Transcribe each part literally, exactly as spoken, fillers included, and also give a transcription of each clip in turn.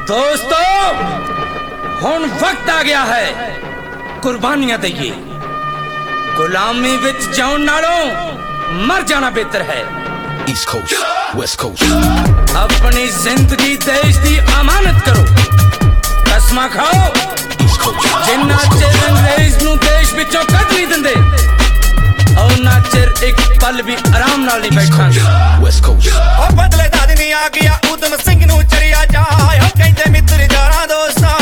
दोस्तों हुण वक्त आ गया है कुर्बानियां दईए। गुलामी विच जाउण नालों मर जाना बेहतर है। East Coast, West Coast. अपनी जिंदगी देश दी अमानत करो, कसमां खाओ। East Coast, जिन्ना चिर अंग्रेज नूं देश विचों कढ नहीं दिंदे उन्ना चिर एक पल भी आराम नाल नहीं बैठांगे। West Coast. ओ बदले दा दिन आ गया उदम सिंह नूं चढ़िया जाए। ओ कहंदे मित्र यारां दोस्तां,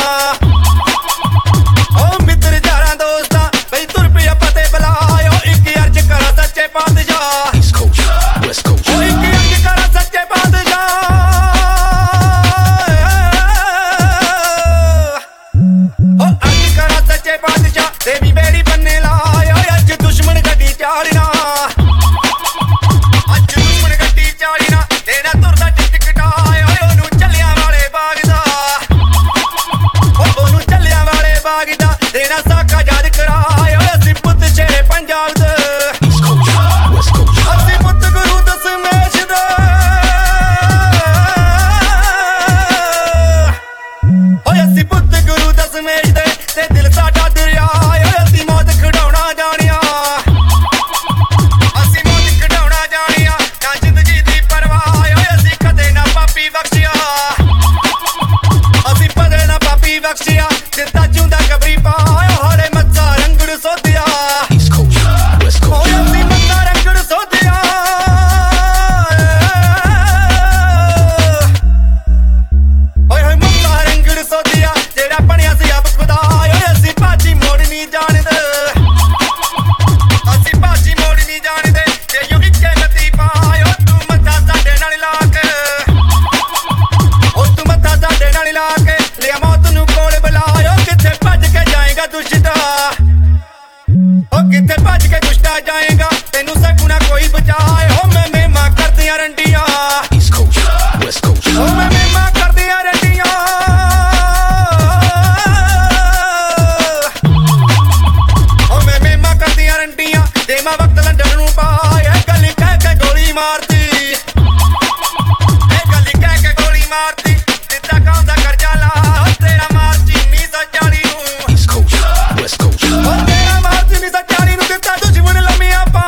ओ मित्र यारां दोस्तां बई तुर पिया पते बुलायो। एक अर्ज करा सच्चे पातशाह। East Coast, West Coast. ओ एक अर्ज करा सच्चे पातशाह। ओ अर्ज करा सच्चे पातशाह देवी बेड़ी बनने लायो। अज दुश्मन गड्डी चाड़ना, अज दुश्मन गड्डी चाड़ना तेरा तुरदा टिक कटायो। ओनू चलिया वाले बाग दा, ओ ओनू चलिया वाले बाग दा तेरा साका याद करायो। असी पुत शेरे पंजाब दे, East Coast, West Coast. असी पुत गुरु दशमेश दे। ओ असी पुत गुरु दशमेश दे ते दिल साडा दरिया। असी मौत खड़ाउणा जानिया, असी मौत खड़ाउणा जानिया ना जिंदगी दी परवाह। असी कदे ना पापी बख्शिया, असी कदे ना पापी बख्शिया जिंदा जिंदा कबरी पायो। हरे मत्था रंगड़ सोधिया, East Coast, West ओ Coast. असी मत्था रंगड़ सोधिया। ओए होए मत्था रंगड़ सोधिया जेड़ा बनिया सी अब खुदा। ओए असी भाजी मोड़ नहीं जाणदे, असी भाजी मोड़ नहीं जाणदे जे यू इक्के गति पायो। तू मत्था साडे नाल ला के, ओ तू मत्था साडे नाल ला के लिया मौत नू कोल बुलायो। किथे भज के जाएगा दुष्टा, ओ किथे भज के दुष्टा जाएगा तेनू सकू ना कोई बचाए। ओ मैं मेमा करदियां रंडियां, East Coast, West Coast. ओ मैं मेमा करदियां रंडियां। ओ मैं मेमा करदियां रंडियां देमा वक्त लंडन नू पाए। गली कह के गोली मारती, ए गली कह के गोली मारती जिद्दा कांदा करजा ला। तेरा मार चीनी सौ चाली नू, East Coast, West Coast. ओ तेरा मार चीनी सौ चाली नू दित्ता दुश्मन लम्मियां पा।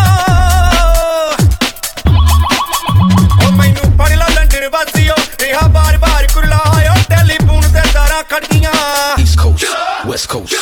ओ मैनू फड़ लो लंडन वासियो रिहा बार बार कुरलायो। टेलीफोन ते तारां खड़गियां, East Coast, West Coast.